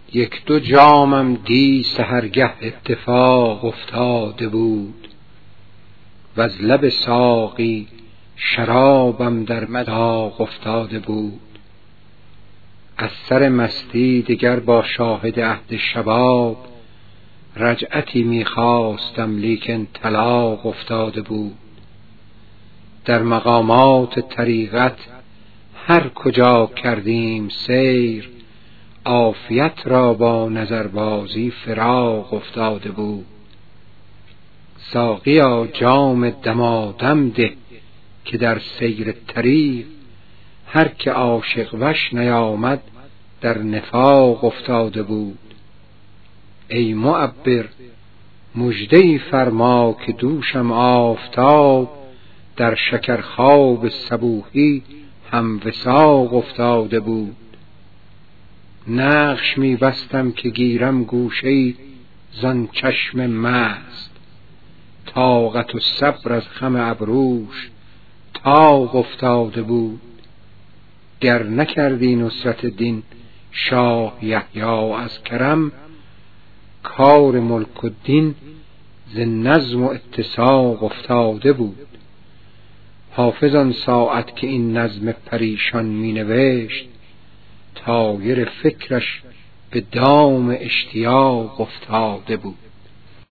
یک دو جامم دی سحرگه اتفاق افتاده بود، وز لب ساقی شرابم در مذاق افتاده بود. از سر مستی دگر با شاهد عهد شباب، رجعتی می‌خواستم لیکن طلاق افتاده بود. در مقامات طریقت هر کجا کردیم سیر، عافیت را با نظربازی فراق افتاده بود. ساقیا جام دمادم ده که در سیر طریق، هر که عاشق وش نیامد در نفاق افتاده بود. ای معبر مژده‌ای فرما که دوشم آفتاب، در شکرخواب صبوحی هم وثاق افتاده بود. نقش می بستم که گیرم گوشه‌ای زان چشم مست، طاقت و صبر از خم ابروش طاق افتاده بود. گر نکردی نصرت دین شاه یحیی از کرم، کار ملک الدین ز نظم و اتساق افتاده بود. حافظ آن ساعت که این نظم پریشان می نوشت، طایر فکرش به دام اشتیاق افتاده بود.